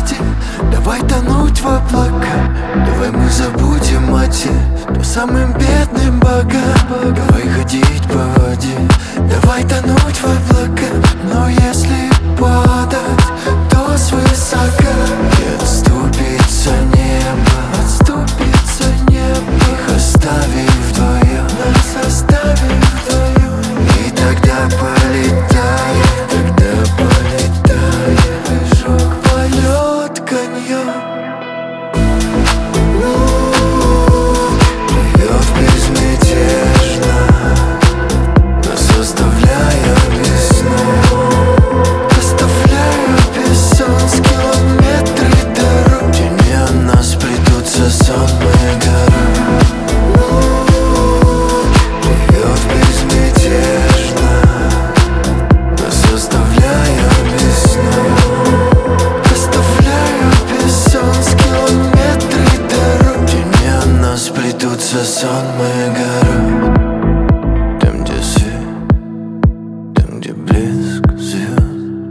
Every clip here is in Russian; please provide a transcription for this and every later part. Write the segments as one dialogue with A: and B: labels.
A: воде, давай тонуть в облака. Давай мы забудем о тех, кто самым бедным богам. Давай ходить по воде, давай тонуть в облака. Но если падать, то свысока. И отступится небо, их оставив вдвоем, нас оставив вдвоем. И тогда полетаем, прыжок, полет, каньон. Плывет безмятежно, нас оставляя без сна. Оставляя без солнца километры дорог. Тени о нас плетутся сонные горы. Плывет безмятежно, нас оставляя без сна. Оставляя без солнца километры дорог. Тени о нас плетутся сонные горы. Там, где свет, там, где блеск звезд.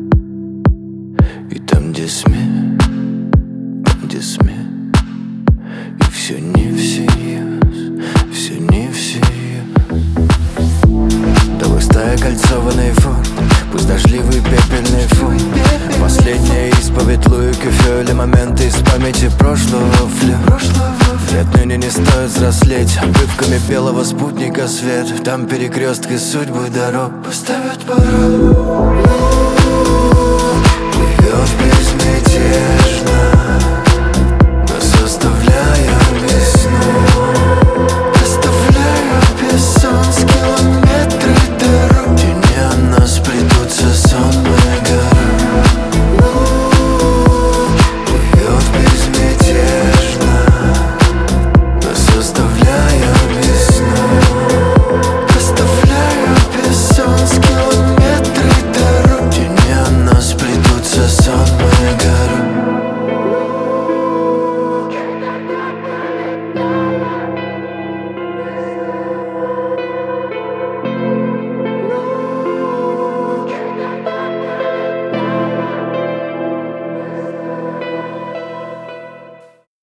A: И там, где смех, там, где смех. И все не всерьез, все не всерьез. Давай стая кольцованный фон, пусть дождливый пепельный фон. Последняя исповедь Луи Кюфё или моменты из памяти прошлого фля. Отныне не стоит взрослеть обрывками белого спутника свет. Там перекрестки судьбы дорог поставят порог. Плывет безмятежно, нас оставляя без сна. Оставляя без солнца километры дорог. Тени о нас плетутся сонные горы. Плывет безмятежно, нас оставляя без сна. Оставляя без солнца километры дорог. Тени о нас плетутся сонные горы.